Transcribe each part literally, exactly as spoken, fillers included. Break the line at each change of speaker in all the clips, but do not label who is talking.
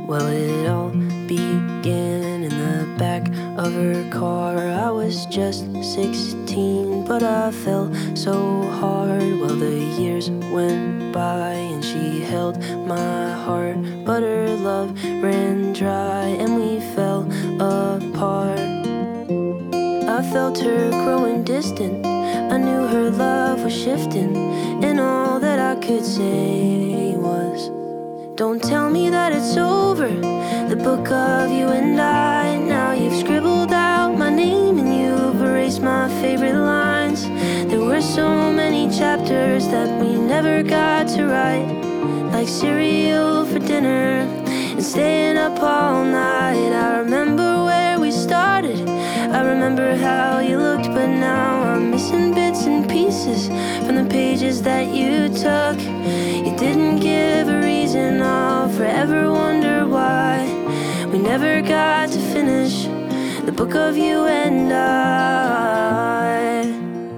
Well, it all began in the back of her car. I was just sixteen, but I fell so hard. Well, the years went by and she held my heart, but her love ran dry and we fell apart. I felt her growing distant, I knew her love was shifting, and all that I could say was, don't tell me that it's over, the book of you and I. Now you've scribbled out my name and you've erased my favorite lines. There were so many chapters that we never got to write, like cereal for dinner and staying up all night. I remember where we started, I remember how you looked, but now I'm missing bits and pieces from the pages that you took. You didn't give a reason, I'll forever wonder why we never got to finish the book of you and I.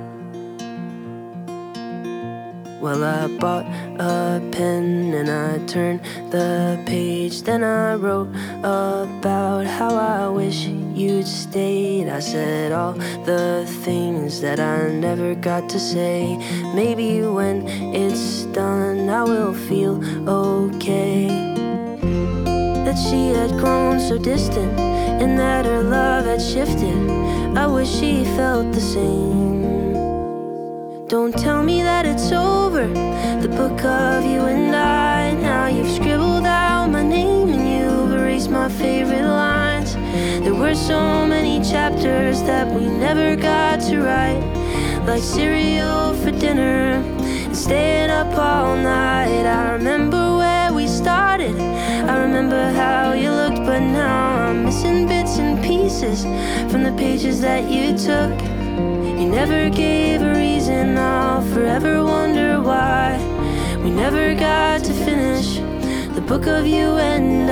Well, I bought a pen and I turned the page. Then I wrote about how I wish you'd stayed. I said all the things that I never got to say. Maybe when it's done I will feel okay. That she had grown so distant and that her love had shifted. I wish she felt the same. Don't tell me that it's over, the book of you and I. Now you've scribbled out my name and you've erased my favorite lines. There were so many chapters that we never got to write, like cereal for dinner and staying up all night. I remember where we started, I remember how you looked, but now I'm missing bits and pieces from the pages that you took. You never gave a reason, I'll forever wonder why we never got to finish the book of you and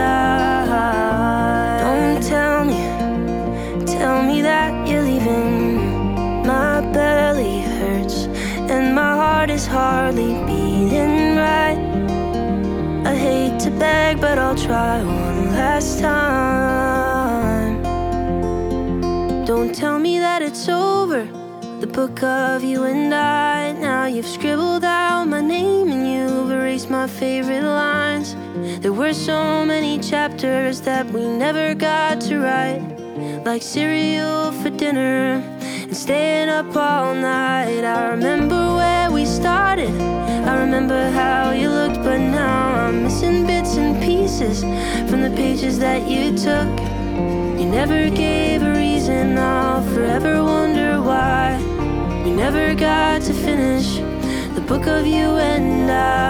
I. Don't tell me, tell me that you're leaving. My belly hurts and my heart is hardly beating right. I hate to beg, but I'll try one last time. Don't tell me that it's over, the book of you and I. Now you've scribbled out my name and you've erased my favorite lines. There were so many chapters that we never got to write, like cereal for dinner and staying up all night. I remember where we started, I remember how you looked, but now I'm missing bits and pieces from the pages that you took. You never gave a reason, I'll forever wonder why we never got to finish the book of you and I.